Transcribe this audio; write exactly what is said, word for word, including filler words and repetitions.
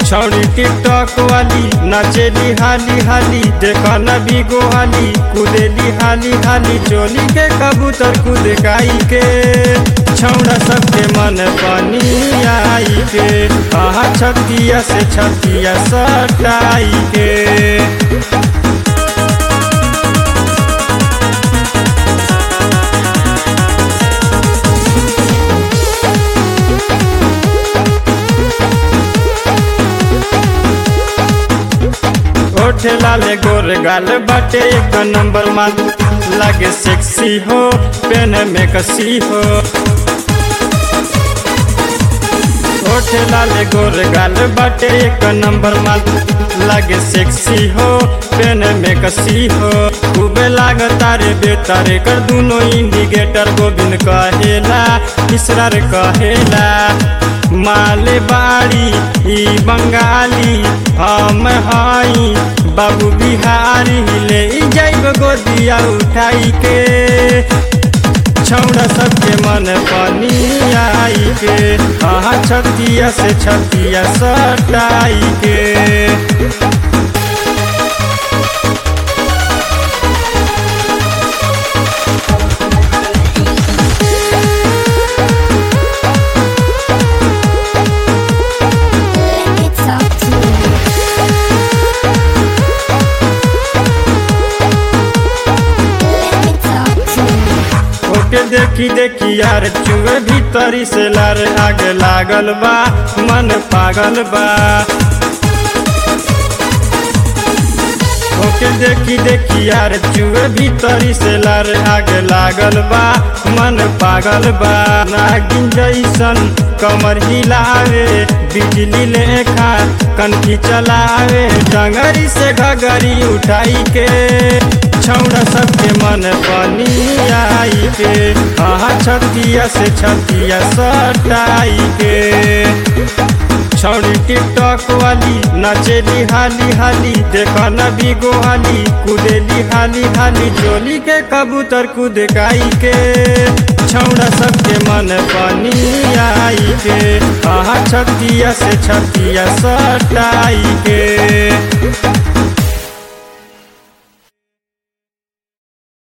छौड़ी टिकटॉक वाली नाचेली हाली हाली, देखा न बिगो हाली कूदेली हाली हाली, चोली के कबूतर कूद गाई के छौड़ा सबके मन पानी आई के, आहा छतिया से छतिया सटाई के। ओठे लाले गोर गाल बाटे एक नंबर माल, लागे सेक्सी हो पेन में कसी हो। ओठे लाले गोर गाल बाटे एक नंबर माल, लागे सेक्सी हो पेन में कसी हो। खूबे लागता रे बेतारे कर दूनो इंडिकेटर, गोविंद कहेला इसरार कहेला। माले बाड़ी ई बंगाली हम हई बाबू बिहारी, ले जाइब गोदिया उठाई के छौड़ा सबके मन पानी आई के, आहा छतिया से छतिया सटाई के। के देखी देखी यार चुए भीतरी से लार, आग लागल बा मन पागल बा। ओके देखी देखी यार चुए भीतरी से लार, आग लागल बा मन पागल बा। नागिन जैसन कमर हिलावे बिजली लेखा कनखी चलावे, डंगरी से घगरी उठाई के छौड़ा सबके मन पानी आई के, आहा छतिया से छतिया सटाई के। छौड़ी टिकटॉक वाली नाचेली हाली हाली, देखा न बिगो हाली कूदेली हाली हाली, चोली के कबूतर कूद गाई के छौड़ा सबके मन पानी आई के, आहा छतिया से छतिया सटाई के।